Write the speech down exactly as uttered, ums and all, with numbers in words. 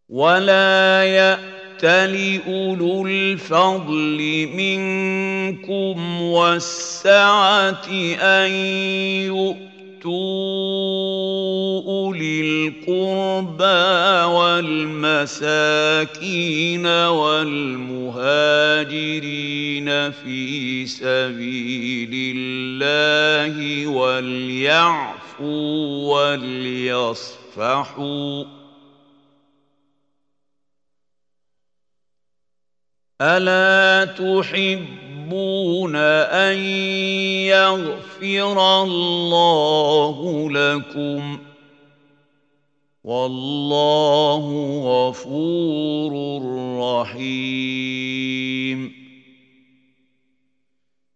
ولا يأتل أولو الفضل منكم والسعة أن يؤتوا أولي القربى والمساكين والمهاجرين في سبيل الله وليعفوا وليصفحوا ألا تحبون أن يغفر الله لكم والله غفور رحيم